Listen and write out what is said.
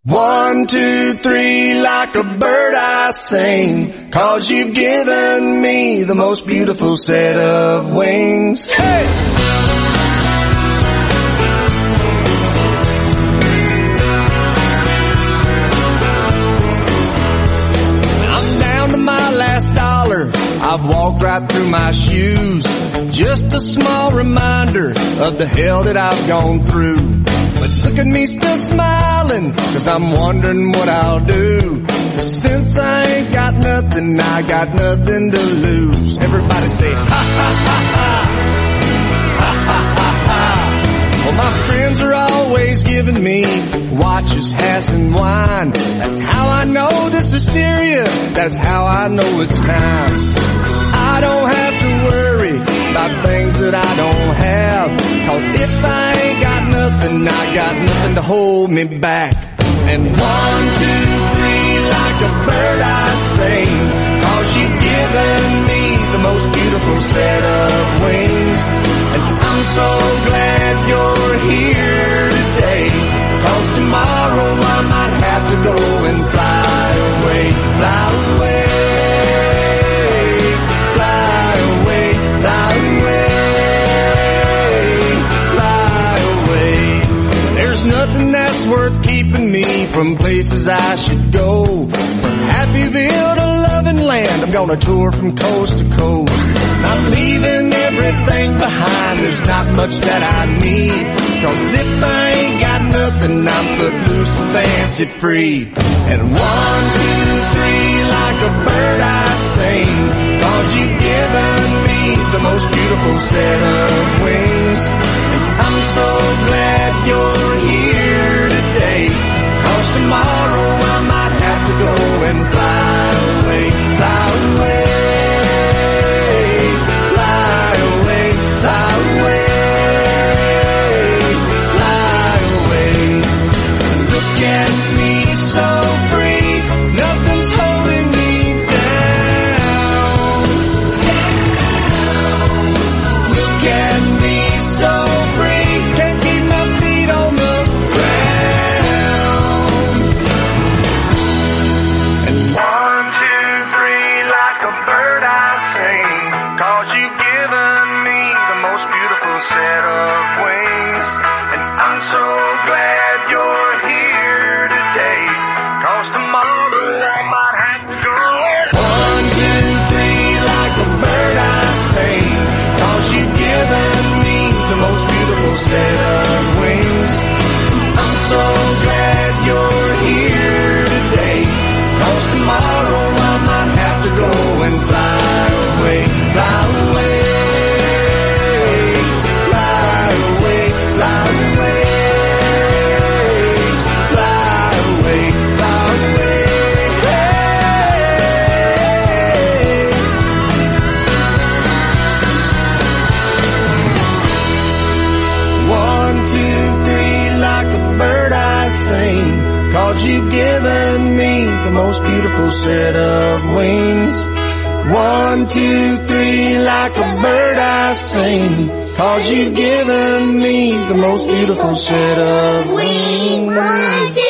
1, 2, 3, like a bird I sing, 'cause you've given me the most beautiful set of wings. Hey! I'm down to my last dollar, I've walked right through my shoes. Just a small reminder of the hell that I've gone through. But look at me still smiling, 'cause I'm wondering what I'll do. Since I ain't got nothing, I got nothing to lose. Everybody say, ha ha ha ha, ha ha ha ha. Well, my friends are always giving me watches, hats, and wine. That's how I know this is serious, that's how I know it's time. I don't have to worry about things that I don't have, 'cause if I ain't got nothing, I got nothing to hold me back. And 1, 2, 3, like a bird I sing, 'cause you've given me the most beautiful set of wings. And I'm so glad you're here today, 'cause tomorrow I might have to go and fly away, fly away. Nothing that's worth keeping me from places I should go. From Happyville to Loving Land, I'm gonna tour from coast to coast. I'm leaving everything behind, there's not much that I need, 'cause if I ain't got nothing, I'm footloose and fancy free. And 1, 2, 3, like a bird I sing, 'cause you've given me the most beautiful set of wings. And I'm so glad you're here today, 'cause tomorrow I might have to go and fly away, fly away, fly away, fly away, fly away. Look at me so free, nothing's holding me down. Look at me so free, can't keep my feet on the ground. And 1, 2, 3, like a bird I sing, 'cause you've given me the most beautiful set of wings. And I'm so glad you're here today, 'cause tomorrow I might have to go. 1, 2, 3, like a bird I sing, 'cause you've given me the most beautiful set of wings. I'm so glad you're here today, 'cause tomorrow I might have to go and fly away, fly away, fly away, fly away, fly away, fly away. One, 2, 3, like a bird I sing, 'cause you've given me the most beautiful set of wings. 1, 2, 3, like a bird I sing, 'cause you've given me the most beautiful set of wings. 1, 2,